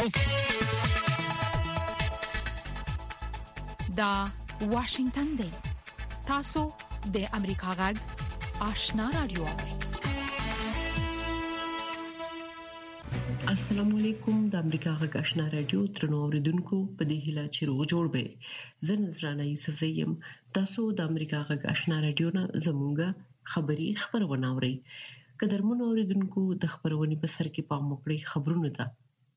دا واشنگتن دی. تاسو د امریکا غږ آشنا رادیو. السلام علیکم. د امریکا غږ آشنا رادیو ترنو اوریدونکو په دې هیله چې روغ جوړ به. زه نذرانه یوسف زیم. تاسو د امریکا غږ آشنا رادیو نه زموږه خبری خبرونه اورئ. قدرمن اوریدونکو د خبرونې په سر کې پام وکړئ. خبرونه ده.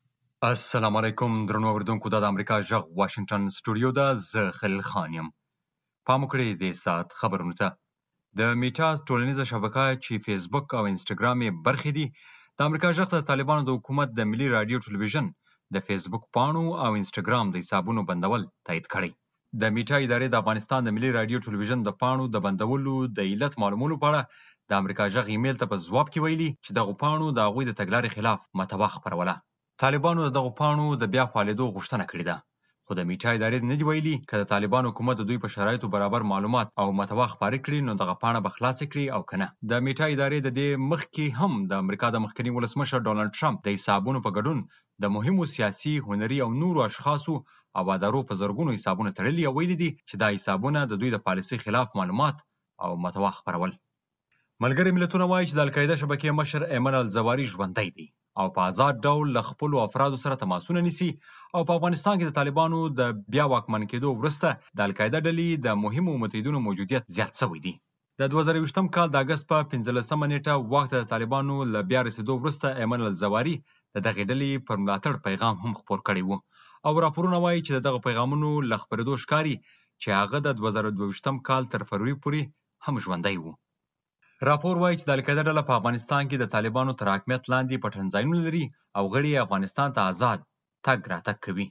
السلام علیکم درنو اوریدونکو. د امریکا غږ واشنگټن سټوډیو ده. زه خلیل خان یم. پام وکړئ د سات خبرونه ته. د میټا ټولنیزه شبکه چې فیسبوک او انسټاګرام یې برخې دي، د امریکا غږ د طالبانو د حکومت د ملي رادیو ټلویزیون د فیسبوک پاڼو او انسټاګرام د حسابونو بندول تایید کړی. د میټا ادارې د افغانستان د ملي رادیو ټلویزیون د پاڼو د بندولو د علت معلومولو په اړه د امریکا غږ ایمیل ته په ځواب کې ویلي چې دغه پاڼو د هغوی د تګلارې خلاف محتوا خپروله. طالبانو دغه پاڼو د بیا فعالېدو غوښتنه کړې ده، خو د میټا ادارې نه دي ویلي که د طالبانو حکومت د دوی په شرایطو برابر معلومات او محتوا خپاره کړي نو دغه پاڼه به خلاصه کړي او که نه. د میټا ادارې د دې مخکې هم د امریکا د مخکني ولسمشر ډونالډ ټرمپ د حسابونو په ګډون د مهمو سیاسي، هنري او نورو اشخاصو او ادارو په زرګونو حسابونه تړلي او ویلي دي چې دا حسابونه د دوی د پالیسۍ خلاف معلومات او محتوا خپرول. ملګري ملتونه وایي چې د القاعده شبکې مشر ایمن الزواري ژوندی دی او په آزاد ډول له خپلو افرادو سره تماسونه نیسي او په افغانستان کې د طالبانو د بیا واکمن کېدو وروسته د القاعده ډلې د مهمو متحدینو موجودیت زیات شوی دی. د 2020م کال د اګست په 15مه نیټه واک ته د طالبانو له بیا رسېدو وروسته ایمن الزواري د دغې ډلې پر ملاتړ پیغام هم خپور کړی و او راپورونه وایي چې دغه پیغامونو له خپرېدو ښکاري چې هغه د 2022م کال تر فروری پورې هم ژوندی و. راپور وایي چې د القاعده ډله په افغانستان کې د طالبانو تر حاکمیت لاندې پټن ځایونه لري او غړي افغانستان ته آزاد تګ راتګ کوي.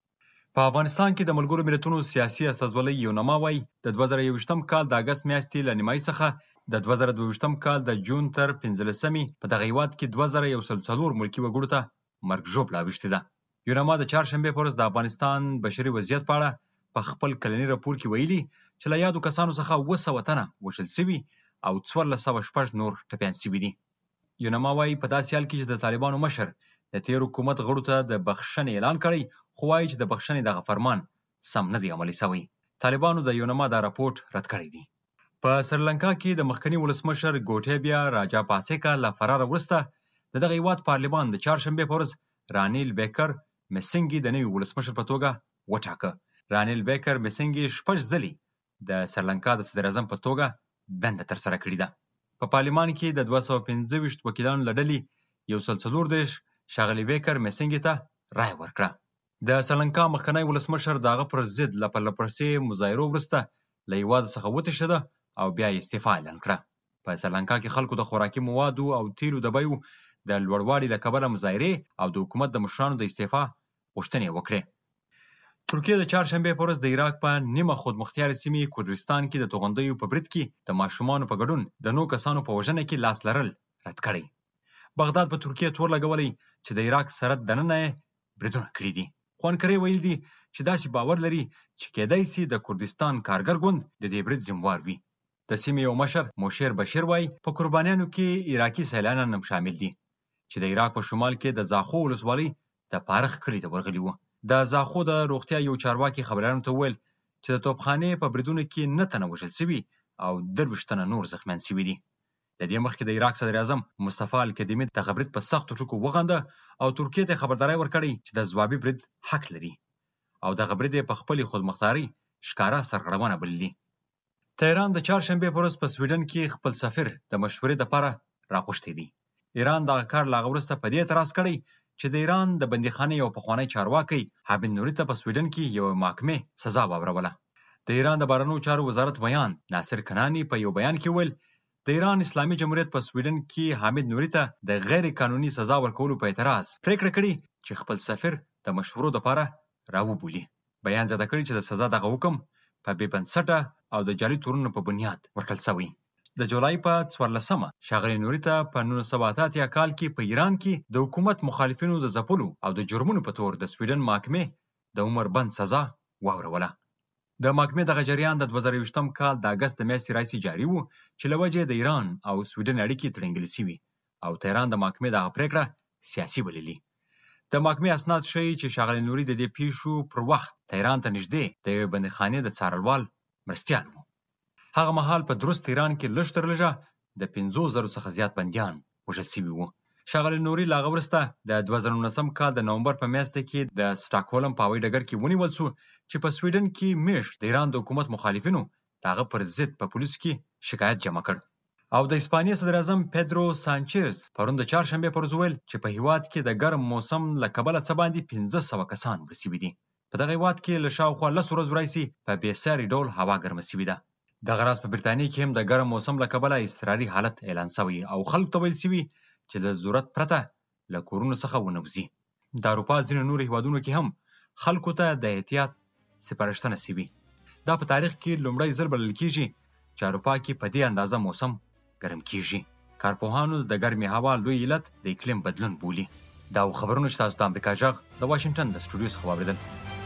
په افغانستان کې د ملګرو ملتونو سیاسي استازولۍ یونما وایي د 2021م کال د اګست میاشتې له نیمایي څخه د 2022م کال د جون تر 15مې په دغه هیواد کې 2104 ملکي وګړو ته مرګ ژوبله اوښتې ده. یونما د چهارشنبې په ورځ د افغانستان بشري وضعیت په اړه په خپل کلني راپور کې ویلي چې له یادو کسانو څخه 200 تنه وژل شوي او 1406 نور ټپیان شوي دي. یونما وایي په داسې حال کې چې د طالبانو مشر د تیر حکومت غړو ته د بخښنې اعلان کړی، خو وایي چې د بخښنې دغه فرمان سم نه دی عملي شوی. طالبانو د یونما دا راپورټ رد کړی دی. په سریلانکا کې د مخکني ولسمشر ګوټیبیا راجا پاسیکا له فرار وروسته د دغه هیواد پارلمان د چهارشنبې په ورځ رانیل بیکر مسینګي د نوي ولسمشر په توګه وټاکه. رانیل بیکر مسینګي 6 ځلې د سریلانکا د صدر اعظم په توګه دنده ترسره کړې ده. په پارلمان کې د 225 وکیلانو له ډلې 140 ښاغلي بیکر مسینګي ته رایه ورکړه. د سریلانکا مخکنی ولسمشر د هغه پر ضد له پرلهپسې مظاهرو وروسته له هیواده څخه وتښتېده او بیا یې استعفا اعلان کړه. په سریلانکا کې خلکو د خوراکي موادو او تیلو د بیو د لوړوالي له کبله مظاهرې او د حکومت د مشرانو د استعفا غوښتنې وکړې. ترکیه د چهارشنبې په ورځ د عراق په نیمه خودمختیاره سیمې کردستان کې د توغندیو په برید کې د ماشومانو په ګډون د 9 کسانو په وژنه کې لاس لرل رد کړی. بغداد په ترکیه تور لګولی چې د عراق سرحد دننه یې بریدونه کړي دي. خوانکرې ویل دي چې داسې باور لري چې کېدای شي د کردستان کارګر ګوند د دې برید ذمہوار وي. د سیمې یو مشر موشیر بشیر وایي په قربانیانو کې عراقي سیلانیان هم شامل دي چې د عراق په شمال کې د زاخو ولسوالۍ د پارخ کلي ته ورغلي وو. د زاخو د روغتیا یو چارواکي خبریالانو ته وویل چې د توپخانې په بریدونو کې 9 تنه وژل شوي او 23 تنه نور زخمیان شوي دي. د دې مخکې د عراق صدر اعظم مصطفی الکدیمي دغه برید په سختو ټکو وغنده او ترکیې ته خبرداری ورکړی چې د ځوابي برید حق لري او دغه برید یې په خپلې خودمختارۍ ښکاره سرغړونه بللي. تهران د چهارشنبې په ورځ په سویډن کې خپل سفیر د مشورې دپاره راغوښتی دی. ایران دغه کار له هغه وروسته په دې اعتراض کړی چې د ایران د بندیخانې یو پخوانی چارواکی حامد نوري ته په سویډن کې یوه محکمې سزا واوروله. د ایران د بهرنیو چارو وزارت ویان ناصر کناني په یو بیان کې ویل د ایران اسلامي جمهوریت په سویډن کې حامد نوري ته د غیر قانوني سزا ورکولو په اعتراض پریکړه کړې چې خپل سفیر د مشورو دپاره راوبولي. بیان زیاته کړي چې د سزا دغه حکم په بې بنسټه او د جعلي تورونو په بنیاد ورکړل شوی. د جولای په 14مه ښاغلي نوري ته په 1988 کال کې په ایران کې د حکومت مخالفینو د ځپلو او د جرمونو په تور د سویډن محکمې د عمر بند سزا واوروله. د محکمې دغه جریان د 2020م کال د اګست د میاشتې راهیسې جاري و چې له وجې د ایران او سویډن اړیکې تړنګلې شوي او تهران د محکمې دغه پرېکړه سیاسي بللي. د محکمې اسناد ښیي چې ښاغلی نوري د دې پیښو پر وخت تهران ته نږدې د یوې بندیخانې د څارنوال مرستیال و. هغه مهال په درست تهران کې لږ تر لږه د 50,000 څخه زیات بندیان وژل شوي وو. ښاغلی نوري له هغه وروسته د 2019 کال د نومبر په میاشت کې د سټاکهولم په هوایي ډګر کې ونیول شو چې په سویډن کې میشت د ایران د حکومت مخالفینو د هغه پر ضد په پولیسو کې شکایت جمع کړ. او د اسپانیې صدر اعظم پیدرو سانچز پرون د چهارشنبې پر ورځ وویل چې په هیواد کې د ګرم موسم له کبله څه باندې 1500 کسان مړه شوي دي. په دغه هیواد کې له شاوخوا 10 ورځو راهیسې په بېساري ډول هوا ګرمه شوې ده. دغه راز په برتانیې کې هم د ګرم موسم له کبله اضطراري حالت اعلان شوی او خلکو ته ویل شوي چې له ضرورت پرته له کورونو څخه ونه وځي. د اروپا ځینو نورو هیوادونو کې هم خلکو ته د احتیاط سپارښتنه شوې. دا په تاریخ کې لومړی ځل بلل کېږي چې اروپا کې په دې اندازه موسم ګرم کېږي. کارپوهانو د ګرمې هوا لوی علت د اقلیم بدلون بولي. دا خبرونه چې تاسو د امریکا غږ د واشنگټن د سټوډیو څخه واورېدل.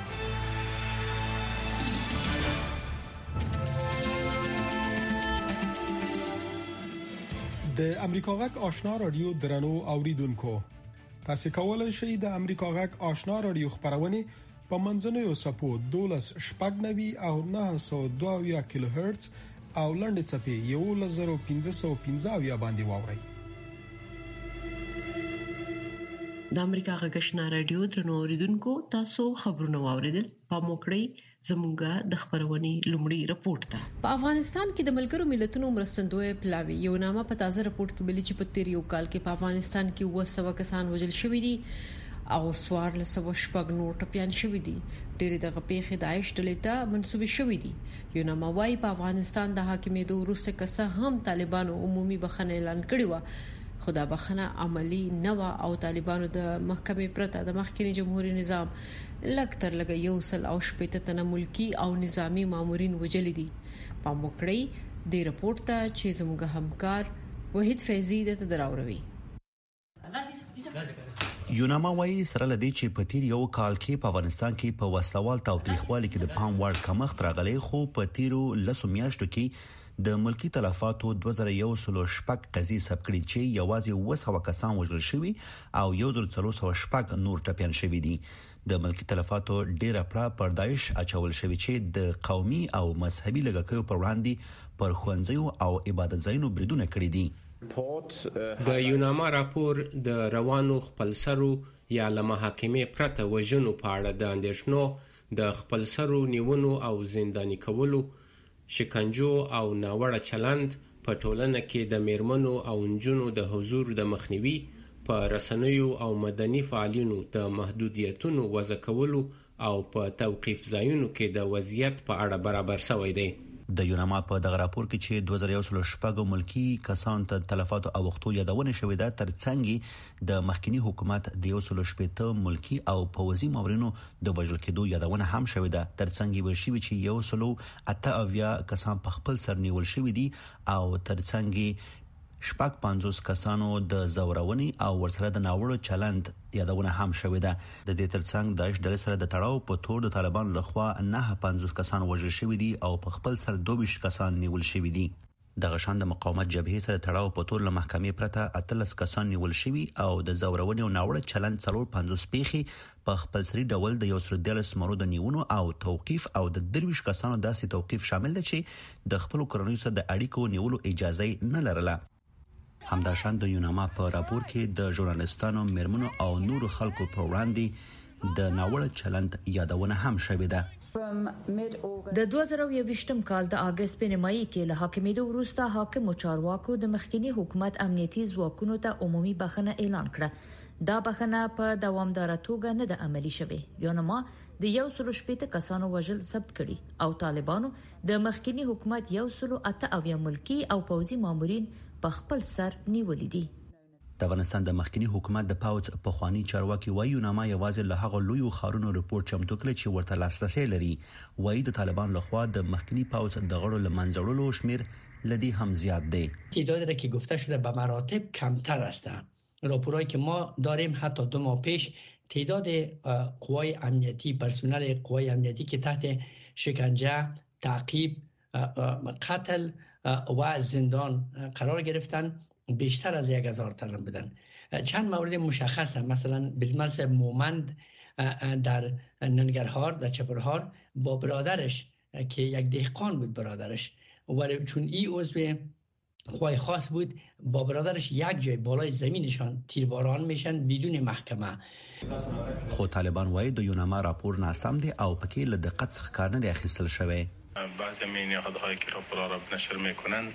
د امریکا غږ آشنا رادیو درنو اوریدونکو، تاسو کولای شئ د امریکا غږ آشنا رادیو خبرونه په منځنوي سپو 12.90 او 902 کیلو هرتز او لنډ چپی 1515 باندې واورئ. د امریکا غږ آشنا رادیو درنو اوریدونکو، تاسو خبرونه واوریدل. پام وکړئ زموږه د خبرونې لومړی رپورت ته. په افغانستان کې د ملګرو ملتونو مرستندوی پلاوی یو نامه په تازه رپورت کې بلی چې په تیر یو کال کې په افغانستان کې 200 کسان وژل شوي دي او 1400 نور ټپيان شوي دي. ډېر د غپېخې داعش ډلې ته منسوب شوي دي. یو نامه وايي په افغانستان د حاکمیدو وروسته کسه هم طالبانو عمومي بخښنه اعلان کړی و، خدا بخښنه عملی نه و او طالبانو د محکمې پرته د مخکنی جمهوریت نظام لکتر لګ یو سل او شپېته تنه ملکی او نظامی مامورین وجل دي. په موکړی د رپورت ته چې زموږ همکار وحید فیضی د تدراوروي. یوناما وايي سره لدی چې په تیر یو کال کې په افغانستان کې په وسلوال تاوتریخوالي کې د پام وړ کمښت راغلی، خو په تیرو 10 میاشتو کې د ملکی تلفاتو 2106 قضیې ثبت کړي چې یوازې 200 کسان وژل شوي او 1406 نور ټپيان شوي دي. د ملکی تلفاتو ډیره پر داعش اچول شوی چې د قومي او مذهبي لګښتونو پر وړاندې پر خوندزیو او عبادت ځایونو بریدونه کړي دي. د یوناما راپور د روانو خپلسرو یا له محاکمې پرته وژنو په اړه د اندېښنو د خپلسرو نیونو او زنداني کولو، شکنجو او ناوړه چلند په ټولنه کې د میرمنو او نجونو د حضور د مخنیوي، په رسنیو او مدني فعالینو د محدودیتونو وضع کولو او په توقيف ځایونو کې د وضعیت په اړه برابر شوی دی. د یوناما په دغه راپور کې چې 2106 ملکی کسان ته تلفات او وختو یادونه شوې ده، ترڅنګ د مخکنی حکومت د 118 ملکی او پوځي مامورینو د وژل کېدو یادونه هم شوې ده. ترڅنګ ورشي چې 108 کسان په خپل سر نیول شوې دي او ترڅنګ 50 کسانو د زورونې او ورسره د ناوړه چلند یادونه هم شوې ده. د دې ترڅنګ داعش ډلې سره د تړاو په تور د طالبانو لخوا 950 کسان وژل شوي دي او په خپل سر 22 کسان نیول شوي دي. د غشان د مقاومت جبهې سره تړاو په تور له محکمې پرته 18 کسان نیول شوي او د زورونې او ناوړه چلند 450 پیښې په خپل سری ډول د 113 مرو د نیونو او توقيف او د 23 کسانو داسې توقيف شامل دي چې د خپل کورنیو سره د اړیکو نیولو اجازه نه لرله. همداشان د یوناما په راپور کې د ژورنالستانو، میرمنو او نورو خلکو پر وړاندې د ناوړه چلند یادونه هم شوې ده. د 2020 کال د اگست په نیمایي کې له حاکمیدو وروسته حاکم او چارواکو د مخکنی حکومت امنیتي ځواکونو ته عمومي بخښنه اعلان کړه. دا بخښنه په دوامدار توګه نه د عملی شوه. یوناما د 118 کسانو وژل ثبت کړي او طالبانو د مخکنی حکومت 108 ملکی او پوځي مامورین په خپل سر نیولې دي. د افغانستان د مخکنی حکومت د پاوځ په خواني چارواکي وایي یوناما یوازې له هغه لوی خارونو رپورت چمتو کړی چې ورته لاسرسي لري. وایي د طالبان لخوا د مخکنی پاوځ د غړو لمنځړلو شمیر لدی هم زیاد دی. تعدادی را که گفته شده به مراتب کمتر است. راپورایی که ما داریم حتی 2 ماه پیش تعداد قوای امنیتی، پرسنل قوای امنیتی که تحت شکنجه، تعقیب، قتل و زندان قرار گرفتن بیشتر از 1000 تن بودن. چند مورد مشخصه، مثلا بالمثل مومند در ننگرهار در چپرهار با برادرش که یک دهقان بود برادرش، ولی چون این عضو قوای خاص بود با برادرش یک جای بالای زمینشان تیرباران میشن بدون محکمه. خو طالبان وایي د یوناما راپور ناسم دی او پکې له دقت څخه کار نه دی اخیستل شوی. بعضی نهادهایی که راپورها را نشر میکنند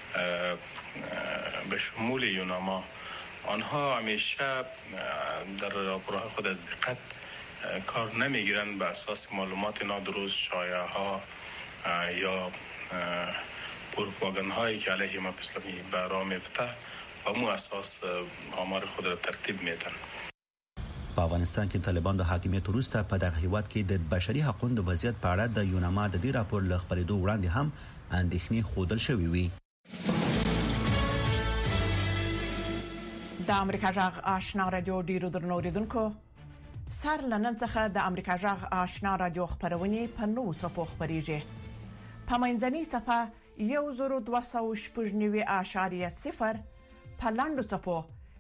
به شمول یوناما، آنها همیشه در راپورهای خود از دقت کار نمیگیرند، به اساس معلومات نادرست، شایعه ها یا پروپاگاند هایی که علیه امت اسلامی به راه میفته و مو اساس آمار خود را ترتیب میدن. په افغانستان کې طالبان د حاکمیت وروسته په دغه هیواد کې د بشري حقوقو د وضعیت په اړه د یوناما د دې راپور له خبرېدو وړاندې هم اندېښنې ښودل شوې وي. د امریکا جغ آشنا رادیو ډیرو درنو اوریدونکو، سر لنن څخه د امریکا جغ آشنا رادیو خبرونه په نوو څپو خبريږي. په منځنۍ څپه 1290.0 په لاندو څپو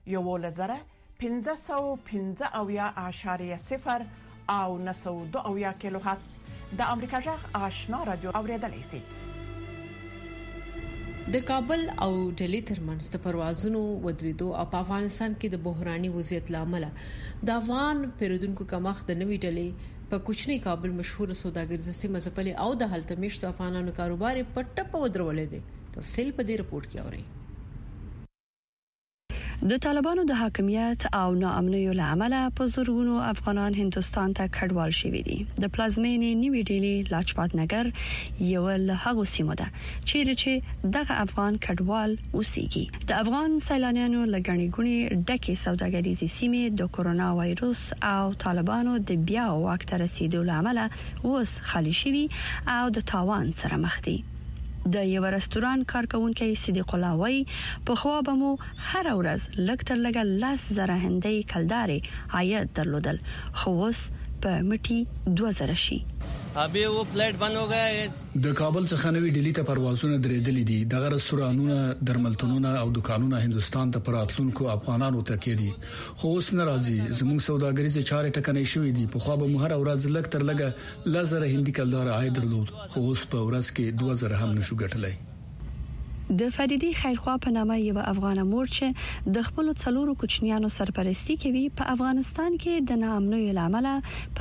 1515.0 او 902 کیلو هرتز د امریکا جغ آشنا رادیو اوریدلای شئ. د کابل او ډیلی ترمنځ د پروازونو ودریدو او په افغانستان کې د بحراني وضعیت لامل د افغان پیرودونکو کمښت د نوې ډلې په کوچني کابل مشهور سوداګریزه سیمه ځپلې او د هلته میشتو افغانانو کاروبار په ټپه ودرولې دي. تفصیل په دې رپورت کې اورئ. د طالبانو د حاکمیت او ناامنیو لامل په زورونو افغانان هندستان ته کډوال شوي دي. د پلازمینې نیوی ډیلی لاجپات نگر یو له هغو سیمو ده چې دغه افغان کډوال اوسېږي. د افغان سیلانیانو لګڼې ګڼې ډکه سوداګریزي سیمې د کورونا وایروس او طالبانو د بیا واک ته رسیدو لامل اوس خالي شوي او د تاوان سره مخ دي. د یو رستوران کارکونکي صدیق الله وای په خوا به مو هر ورځ لکتر لګا 10,000 هندۍ کلداري عاید درلودل، خو اوس په مټي 2000 شي. ابي و فلایټ بند हो गया. د کابل څخه نوې ډیلی ته پروازونه درېدلې دي. دغه رستورانونه، درملتونونه او دکانونه هندستان ته پراتلونکو افغانانو ته کېدي، خو اوس ناراضي زموږ سوداګریزه چارې ټکنۍ شوې دي. په خوا به مو هر ورځ لکتر لګا 10,000 هندۍ کلدار عاید درلود، خو اوس په ورځ کې 2000 هم نشو ګټلای. د فریدي خیرخوا په نامه یو افغان مور چې د خپل څلورو کوچنیانو سرپرستی کوي په افغانستان کې د ناامنۍ لامل په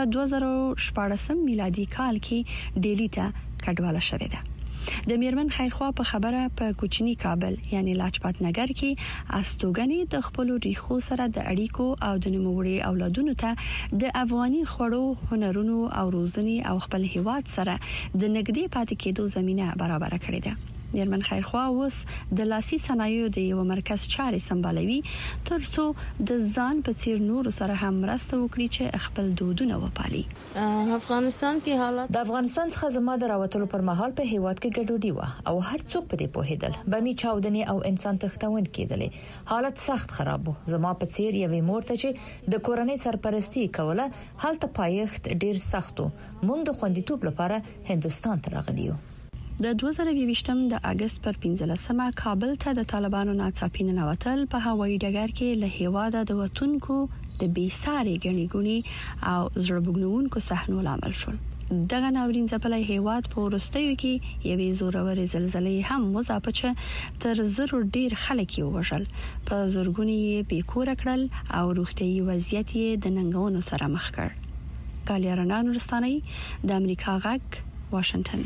2014 میلادي کال کې ډیلی ته کډواله شوې ده. د میرمن خیرخوا په خبره په کوچنی کابل یعنی لاجپات نگر کې استوګنې د خپل ریخو سره د اړیکو او د نوموړي اولادونو ته د افغاني خوړو، هنرونو او روزنې او خپل هیواد سره د نګدي پاتې کېدو زمينه برابر کړې ده. میرمن خیرخوا اوس د لاسي صنایعو د یو مرکز چاري سمبالوي ترڅو د ځان په څیر نور سره هم مرسته وکړي چې خپل دودونه وپالي. افغانستان کې حالت د افغانستان څخه زما د راوتلو پر مهال په هیواد کې ګډوډي و او هر څوک په دې پوهیدل بمی چاودنې او انسان تختون کېدلې. حالت سخت خراب و. زما په څیر یوې مور ته چې د کورنۍ سرپرستی کوله هلته پایښت ډیر سختو. مونږ د خوندیتوب لپاره هندستان ته راغلیو. د 2020 د اگست پر 15مه کابل ته د طالبانو ناڅاپي ننوتل په هوایي ډګر کې له هیواده د وټونکو د بیساري غنی غونی او زړبګنونکو صحنو لامل شول. دغه ناورین ځپلای هیواد په ورستیو کې یوې زورورې زلزلې هم مضافه چې تر زرو ډیر خلک یې وژل، په زورګونی یې بیکور کړل او روغتيایي وضعیت یې د ننګونو سره مخ کړ. کالیارنان ورستاني د امریکا غږ واشنگټن.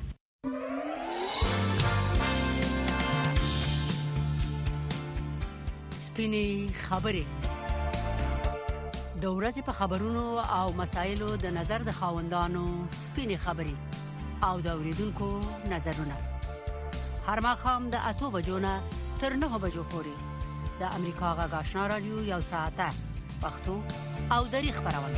سپینې خبرې د ورځې په خبرونو او مسایلو د نظر د خاوندانو سپینې خبرې او د اوریدونکو نظرونه هر ماښام د 8 بجو نه تر 9 بجو پورې د امریکا غږ آشنا رادیو یو ساعته پښتو او دری خبرونه.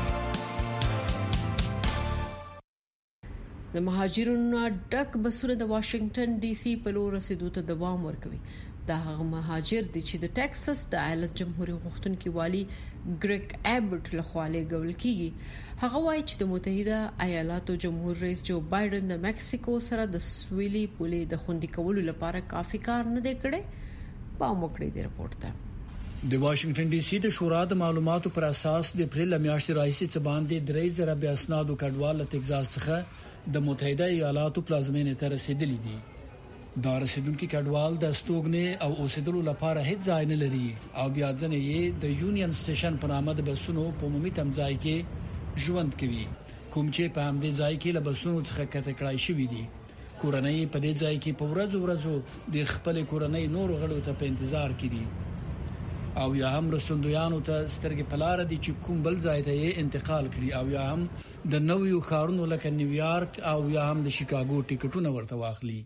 د مهاجرونو ډک بسونه د واشنگټن ډي سي په لور رسیدو ته دوام ورکوي. دا هغه مهاجر دي چې د ټکساس د ایالت جمهوریت غوښتونکي والی ګریګ ابټ له خوا لېږل کیږي. هغه وایي چې د متحده ایالاتو جمهور رئیس جو بایدن د مکسیکو سره د سویلي پولې د خوندي کولو لپاره کافي کار نه دی کړی. پام وکړئ د رپورت ته. د واشنگټن ډي سي د شورا د معلوماتو پر اساس د اپریل میاشتې راځي چې باندې 3000 بیا اسنادو کډوال له ټکزاس څخه د متحده ایالاتو پلازمینې ته رسیدلي دي. دا رسیدونکو کډوال د استوګنې او اوسېدلو لپاره هیڅ ځای نه لري او بیا ځنه یې د یونین سټیشن په نامه د بسونو په عمومي تمځای کې ژوند کوي، کوم چې په همدې ځای کې له بسونو څخه کته کړای شوی دي. کورنۍ په دې ځای کې په ورځو د خپل کورنۍ نور غړو ته په انتظار کې دي او یا هم رستندویانو ته سترګې پلار دي چې کوم بل ځای ته یې انتقال کړي او یا هم د نویو ښارونو لکه نیویارک او یا هم د شیکاګو ټیکټونه ورته واخلي.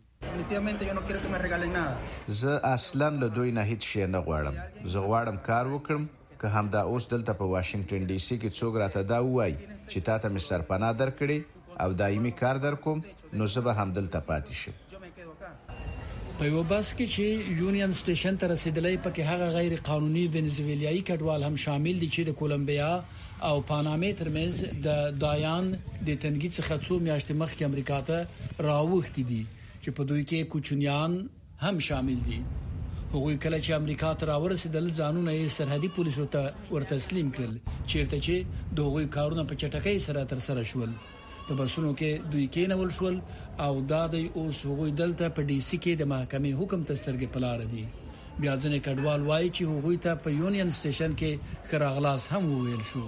زه اصلا له دوی نه هیڅ شی نه غواړم. زه غواړم کار وکړم، که همدا اوس دلته په واشنگټن ډي سي کې څوک راته دا وایي چې تاسو مې سرپناه درکړي او دایمي کار درکوم، نو زه به هم دلته پاتې شم. په یو بس کې چې یونین سټیشن ته رسیدلې پکې هغه غیر قانوني وینزویلیایي کډوال هم شامل دي چې د کولمبیا او پانامې ترمنځ د دایان د تنګي څخه څو میاشتې مخکې امریکا ته راوښتي دي چې په دوی کې کوچنیان هم شامل دي. هغوی کله چې امریکا ته راورسېدل ځانونه یې سرحدي پولیسو ته ورتسلیم کړل، چیرته چې دوی کارونه په چټکۍ سره تر سره شول. په بسونو کې دوی کېنول شول او دا د اوس هغوی دلته په ډي سي کې د محکمې حکم ته سترګې پلار دي. بیا ځنې کډوال وایي چې هغوی ته په یونین سټیشن کې خراغلاس هم وویل شو.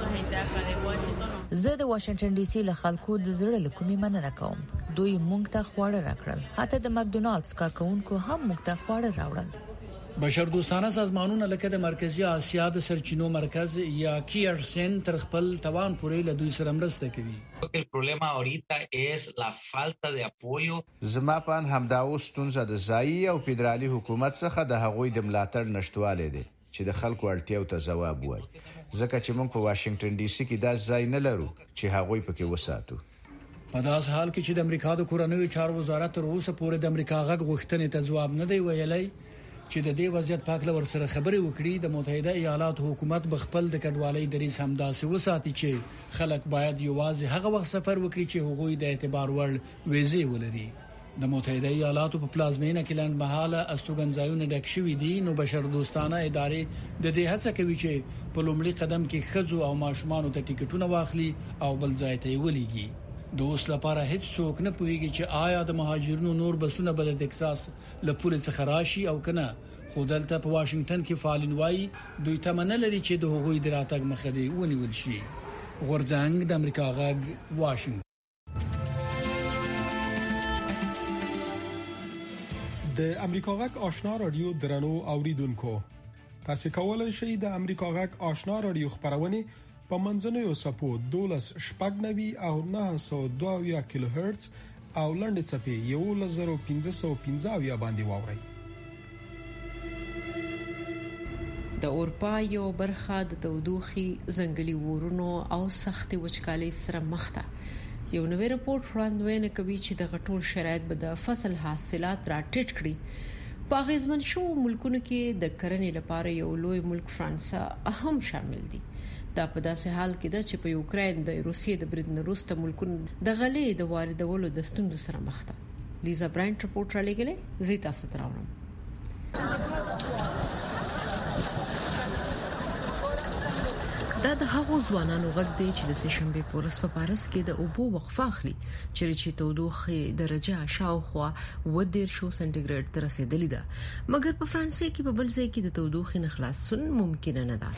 زه د واشنگټن ډي سي له خلکو د زړه له کومې مننه کوم. دوی موږ ته خواړه راکړل، حتی د ماکډونالډز کارکونکو هم موږ ته خواړه راوړل. بشردوستانه سازمانونه لکه د مرکزی اسیا د سرچینو مرکز یا کیرسن تر خپل توان پورې له دوی سره مرسته کوي. El problema ahorita es la falta de apoyo. زما په همدا اوس ستونزه د ځایي او فدرالي حکومت څخه د هغوی د ملاتړ نشټوالی دی چې د خلکو اړتیاو ته ځواب وایي، ځکه چې موږ په واشنگټن ډي سي کې دا ځای نه لرو چې هغوی پکې وساتو. په داس حال کې چې د امریکا د کورنیو چارو وزارت تر اوسه پورې د امریکا غږ غوښتنې ته ځواب نه دی ویلی چې د دې وضعیت پاک لور سره خبرې وکړي. د متحده ایالاتو حکومت بخپل د کډوالۍ دریځ همداسې وساتي چې خلک باید یوازې هغه وخت سفر وکړي چې هغوی د اعتبار وړ ویزې ولري. د متحده ایالاتو په پلازمینه کې لنډمهاله استوګنځایونه ډک شوي دي، نو بشردوستانه ادارې د دې هڅه کوي چې په لومړي قدم کې ښځو او ماشومان ته ټیکټونه واخلي او بل ځای ته ولېږي. د اوس لپاره هیڅ څوک نه پوهیږي چې آیا د مهاجرینو نور بسونه به د ټکساس له پولې څخه راشي او کنه. خو دلته په واشنگټن کې فعالین وایي دوی تمنه لري چې د هغوی د راتګ مخه دی ونیول شي. غورځنګ د امریکا غږ واشنگټن. د امریکا غږ آشنا رادیو درنو اوریدونکو، تاسو کولای شئ د امریکا غږ آشنا رادیو خبرونه په منځنوي سپو 12.99 او 902 کیلو هرتز او لنډ چپی 1515 باندې واورئ. د اروپا یو برخه د تودوخي ځنګلي ورونو او سختي وچکالۍ سره مخ ده. یو نوې رپورت وړاندوینه کوي چې د غټول شرایط به د فصل حاصلات راټیټ کړي. په غیزمن شو ملکونو کې د کرنې لپاره یو لوی ملک فرانسه هم شامل دي. دا په داسې حال کې ده چې په یوکرين د روسیې د برید نه وروسته ملکونه د غلې د واردولو د ستونزو سره مخ دي. لیزا براینټ رپورت را لګلې، زه تاسو ته راوړم. دا د هغو ځوانانو غږ دی چې د سشنبه په ورځ په پاریس کې د اوبو وقفه اخلي، چې تودوخه درجه شاوخوا 10 سنټیګریډ ته رسیدلې ده. مګر په فرانسې کې په بل ځای کې د تودوخې نه خلاصون ممکن نه ده.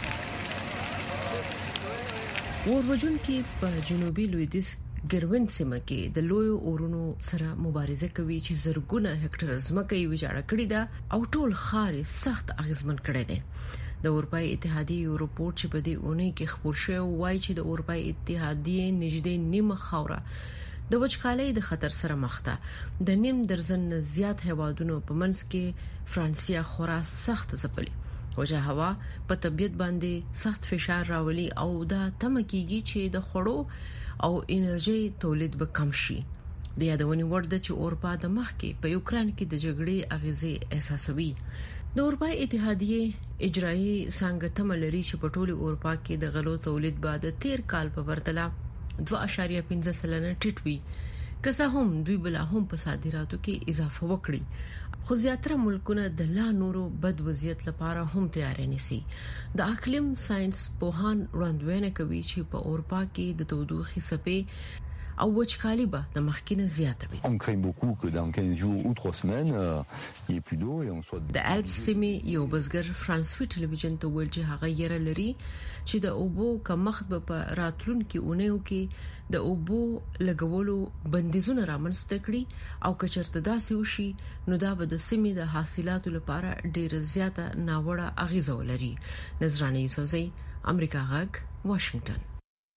وروجن کې په جنوبي لویدیس ګروین سیمه کې د لوی اورونو سره مبارزه کوي چې زرګونه هکټر ځمکه یې ویجاړه کړې ده او ټول ښار سخت اغیزمن کړی دی. د اروپای اتحادیې یو رپورت چې په دې اونۍ کې خبر شوی وایي چې د اروپای اتحادیې نږدې نیمه خاوره د وچکالۍ د خطر سره مخ ده. د نیم درزن زیات هیوادونو په منځ کې فرانسیا خورا سخت ځپلي. وجه هوا په طبيعت باندې سخت فشار راولي او دا تم کیږي چې د خړو او انرژي تولید به کم شي. د یادونې وړ ده چې اروپا د مخ کې په یوکرين کې د جګړې اغیزې احساسوي. د اروپای اتحادیې اجرایی څنګه تملري چې په ټولي اروپا کې د غلو تولید بعد 13 کال په ورتله 2.15% ټیټ وي، که څه هم دوی بل هم په صادراتو کې اضافه وکړي خو زیاتره ملکونه د لا نورو بد وضعیت لپاره هم تیار نيسي د اقلیم ساينس پوهان وړاندوینه کوي چې په اروپا کې د تودوخې څپې او وچکالي به د مخکینه زیاته وي. On craint beaucoup que dans 15 jours ou 3 semaines il y ait plus d'eau et on soit د الپس سیمې یو بزګر فرانسوي ټلویزیون ته ویل چې هغه یې لري چې د اوبو کمښت په راتلونکو اونیو کې د اوبو لګولو بندیزونه رامنځته کړي او کچرته داسې وشي نو دا به د سیمې د حاصلاتو لپاره ډېر زیاته ناوړه اغیزه ولري. نظرانه یوسفزئی، امریکا غږ، واشنگټن.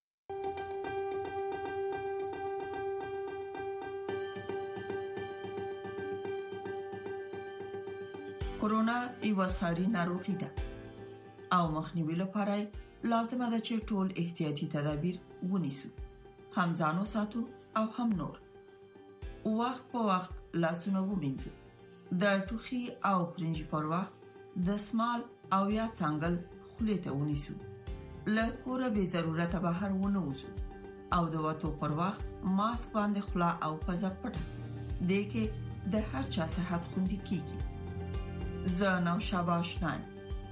کورونا یو ساري ناروغي ده او مخنیوي لپاره لازمه ده چې ټول احتیاطي تدابیر ونیسو، هم ځانو ساتو او هم نور. وخت په وخت لاسونه ومینځو، د ټوخي او پرنجي پر وخت د سمال او یا څنګل خولې ته ونیسو، له کوره به ضرورت بهر ونه وځو او د وټو پر وخت ماسک باندې خلا او پزه پټه دې کې د هر چا صحت خوندي کیږي. زانا شاباشنان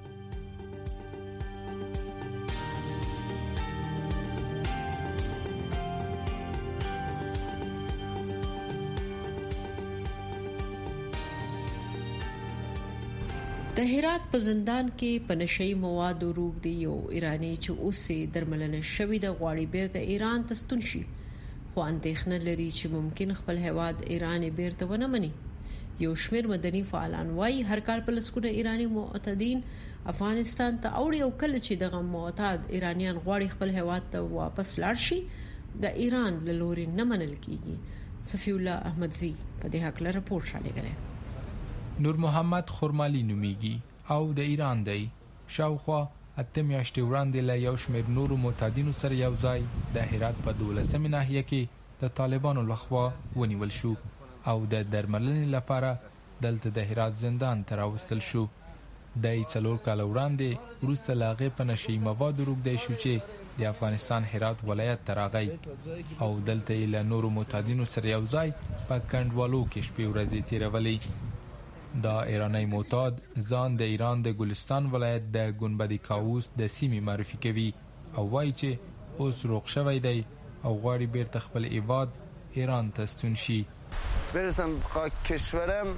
د هرات په زندان کې په نشئی موادو روغ دی یو ایرانی چې اوسې درملنه شوی د غواړي بیرته ایران ته ستون شي، خو اندېښنه لري چې ممکن خپل هواد ایران بیرته ونه مني. یو شمیر مدني فعالان وايي هر کال په لسکونه ایرانی معتدین افغانستان ته اوړي او کله چې دغه معتاد ایرانیان غواړي خپل هواد ته واپس لاړ شي د ایران له لوري نه منل کیږي. صفی الله احمدزی په دې حق له رپورټ شالګره. نور محمد خرمالی نومیږي او د ایران دی. شاوخوا اته میاشتې وړاندې له یو شمېر نورو معتادینو سره یو ځای د هرات په 12مه ناحیه کې د طالبانو لخوا ونیول شو او د درملنې لپاره دلته د هرات زندان ته راوستل شو. د 4 کال وړاندې وروسته له هغې په نشي موادو روږدی شو چې د افغانستان هرات ولایت ته راغی او دلته یې له نورو معتادینو سره یو ځای په کنډوالو کې شپې ورځې تیرولې. دا ایرانی معتاد ځان د ایران د ګلستان ولایت د ګنبد کاووس د سیمې معرفي کوي او وایي چې اوس روغ شوی دی او غواړي بیرته خپل هیواد ایران ته ستون شي. برسم خاک کشورم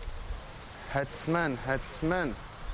حتما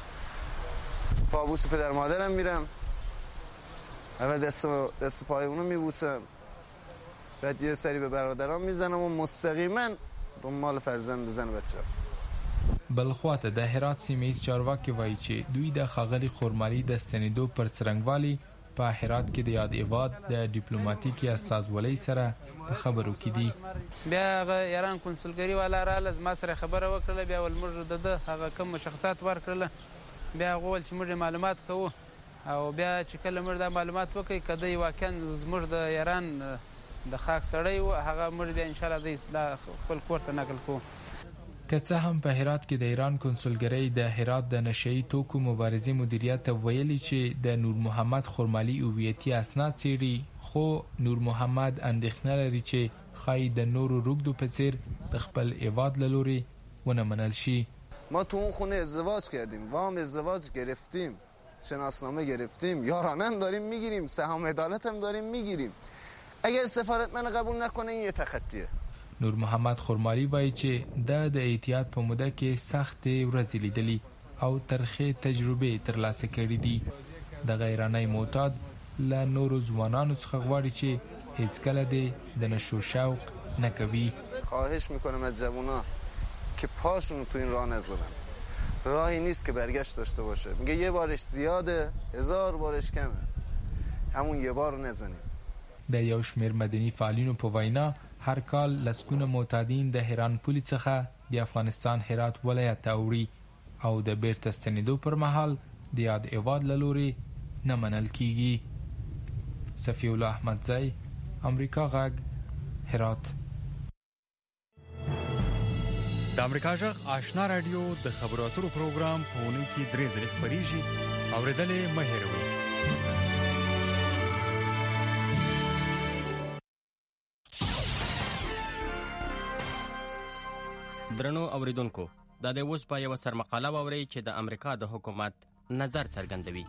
پابوس پدر مادرم میرم، اول دست پای اونو میبوسم، بعد یه سری به برادرام میزنم و مستقیما دنبال فرزند زن بچه‌ام. بلخواته د هرات سیمې چارواکي وایي چې دوی د خاغلی خرمالي د ستنېدو پر څرنګوالي په هرات کې د یاد ایواد د ډیپلوماټیکي استازولۍ سره په خبرو کې دي. بیا هغه ایران کنسولګری والا رااله زما سره خبره وکړه، بیا ول موږ د هغه کوم مشخصات ورکړل، بیا غول چې موږ معلومات کوو او بیا چې کله موږ د معلومات وکړي کدی واقعا زموږ د ایران د خاک سړی و هغه موږ بیا ان شاء الله د خپل کور ته نقل کوو. که څه هم په هرات کې د ایران کنسولګری د هرات د نشئی توکو مبارزې مدیریت ویلي چې د نور محمد خرمالی هویتي اسناد څېړي، خو نور محمد اندېښنه لري چې ښایي د نورو روږدو په څېر د خپل هیواد له لوري ونه منل شي. ما تو اون خونه ازدواج کردیم، وام ازدواج گرفتیم، شناسنامه گرفتیم، یارانه هم داریم میگیریم، سهام عدالت هم داریم میگیریم. اگر سفارت من قبول نکنه این یه تخطیه. نور محمد خرمالی وایي چې د احتیاط په موده کې سختې ورځې لیدلي او ترخې تجربې ترلاسه کړې دي. د غیرانی معتاد له نورو ځوانانو څخه غواړي چې هیڅکله دې د نشو شوق نکوي. خواهش میکنم از جوونا که پاشون تو این راه نذارن، راهی نیست که برگشت داشته باشه. میگه یه بارش زیاده، 1000 بارش کمه، همون یه بار رو نزنیم. د یو شمېر مدني فعالینو په وینا هر کال لسکونه معتادین د هران پولي څخه د افغانستان هرات ولایت ته اوړي او د بیرته ستنېدو پر مهال د یاد ایواد له لوري نه منل کیږي. صفی الله احمدزی، امریکا غږ، هرات. د امریکا غږ آشنا رادیو د خبرو اترو پروګرام په اونۍ کې 3 ځله خبريږي، اوریدلې مه هېروئ. درنو اوریدونکو دا د اوس په یو سرمقاله ووري چې د امریکا د حکومت نظر څرګندوي.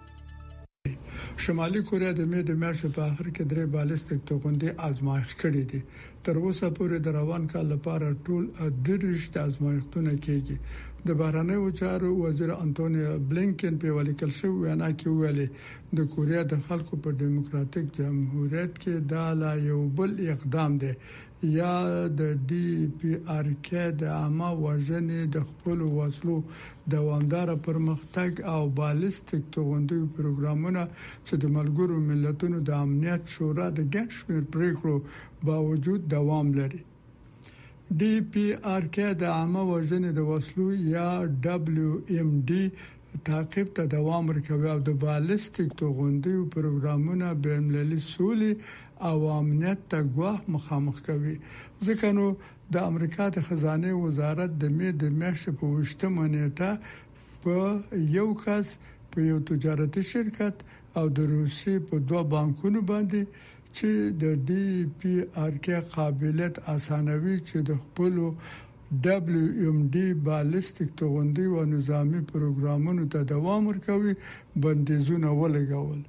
شمالي کوریا د مې د میاشتې په اخر کې درې بالستیک توغندې آزمایښت کړې دي. تر اوسه پورې د روان کال لپاره ټول 3 آزمایښتونه کېږي. د بهرنیو چارو وزیر انټونی بلینکن په ولیکل شو وینا کې ویلي د کوریا د خلکو په دیموکراتیک جمهوریت کې دا لا یو بل اقدام دی یا د ډي پی آر کې د عامه وژنې د خپل وسلو دوامدار پرمختګ او بالستیک توغندې پروګرامونه چې د ملګرو ملتونو د امنیت شورا د ګډ شمیر پریکړو باوجود دوام لري. ډي پی آر کې د عامه وژنې د وسلو یا دبليو ام ډي تعقیب ته دوام ورکوي او د بالستیک توغندې پروګرامونه بین‌المللي سولې او امنیت ته ګواښ مخامخ کوي. ځکه نو د امریکا د خزانه وزارت د مې د میاشتې په 8 نیټه په یو کس په یو تجارتي شرکت او د روسي په 2 بانکونو باندې چې د ډي پی آر کې قابلیت اسانوي چې د خپل دبليو ام ډي بالستیک توغندې او نظامی پروګرامونو ته دوام ورکوي بندیزونه ولګول.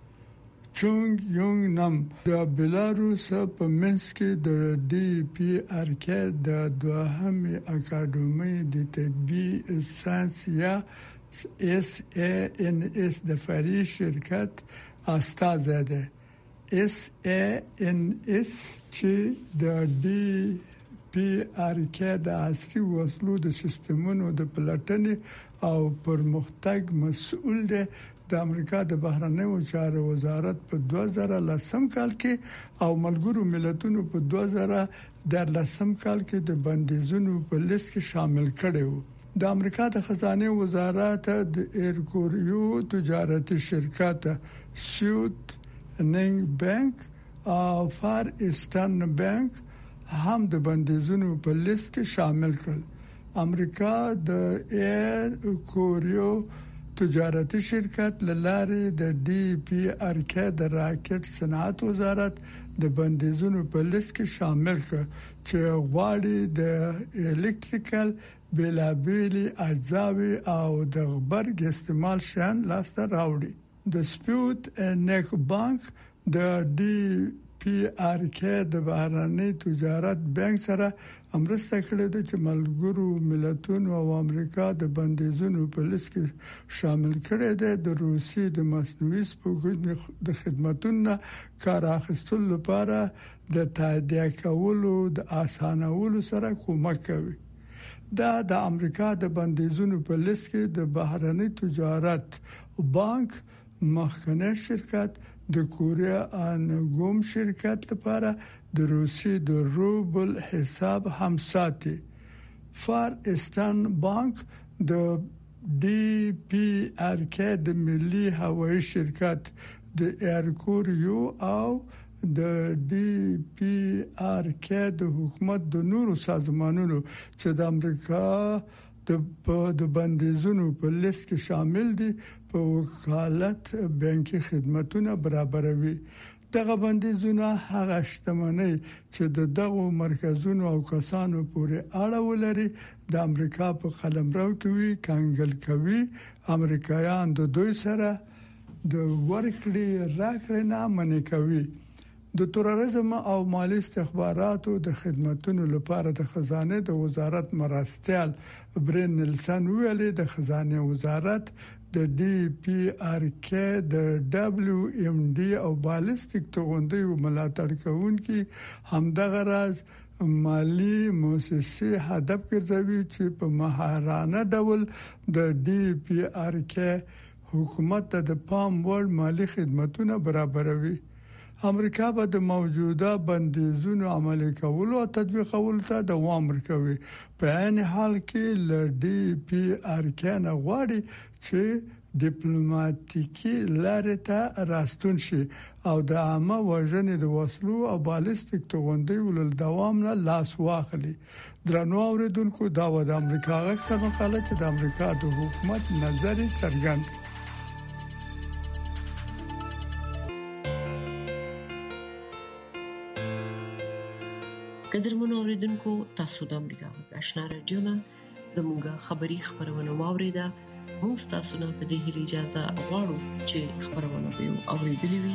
چونګ یونګ نام د بلاروس په منسک کې د ډي پی آر کې د دوهمې اکاډمي د طبي ساينس یا اس ا ان اس د فري شرکت استاد ده. اس ا ان اس چې د ډي پی آر کې د عصري وسلو د سیستمونو د پلټنې او پرمختګ مسؤل دی. د امریکا د بهرنیو چارو وزارت په 2010 کال کې او ملګرو ملتونو په 2013 کال کې د بندیزونو په لیست کې شامل کړي وو. د امریکا د خزانه وزارت د ایرکوریو تجارتي شرکت سیوت نینګ بانک او فار ایسټرن بانک هم د بندیزونو په لیست کې شامل کړل. امریکا د ایرکوریو تجارتي شرکت لاره د ډي پی آر کې د راکټ صنعت وزارت د بندیزونو په لیست کې شامل کړ چې غواړي د الکتریکل بلابلی اجزاوي او د غبرګ استعمال شان لاسته راوړي. د سپیوت نیک بانک د ډي پی آر کې د بهرنی تجارت بانک سره امرسته کړې ده چې ملګرو ملتونو او امریکا د بندیزونو په لیست کې شامل کړي ده. د روسي د مصنوعي سپوږمۍ د خدماتونو کار اخیستلو لپاره د تادیه کولو د اسانولو سره کومک کوي. دا د امریکا د بندیزونو په لیست کې د بهرنی تجارت بانک مخکنی شرکت د کوریا انګوم شرکت لپاره د روسي د روبل حساب هم ساتي. فار ایسټرن بانک د ډي پی آر کې د ملي هوایي شرکت د ایرکوریو او د ډي پی آر کې د حکومت د نورو سازمانونو چې د امریکا د بندیزونو په لیست کې شامل دي په وکالت بانکي خدماتونه برابروي. دغه بندیزونه هغه شتمنۍ چې دغه مرکزونو او کسانو پورې اړه ولري د امریکا په قلمرو کې وی کانګل کوي. امریکایان د دوی سره د ورکړې راکړې نه منې کوي. د تروریزم او مالی استخباراتو د خدماتونو لپاره د خزانه د وزارت مرستيال برین نیلسن ویلي د خزانه وزارت د ډي پی آر کې د دبليو ام ډي او بالستیک توغندې ملاتړ کوونکي همدغه راز مالی مؤسسې هدف ګرځوي چې په مهارانه ډول د ډي پی آر کې حکومت د پام وړ مالی خدماتونه برابروي. امریکا به د موجوده بندیزونو عملي کولو او تطبیقولو ته دوام ورکوي. په عین حال کې ل ډي پی آر کې نه غواړي چې ډیپلوماټیکي لارې ته راستون شي او د عامه وژنې د وسلو او بالستیک توغندې ول دوام نه لاس واخلي. درنو اوریدونکو دا و د امریکا غږ سره مقاله چې د امریکا د حکومت نظر څرګند. قدرمنو اوریدونکو تاسو د امریکا غږ آشنا رادیو نه زموږه خبری خبرونه واوریده. موږ تاسو نه په دې هیله اجازه غواړو چې خبرونه به اوریدلې وي.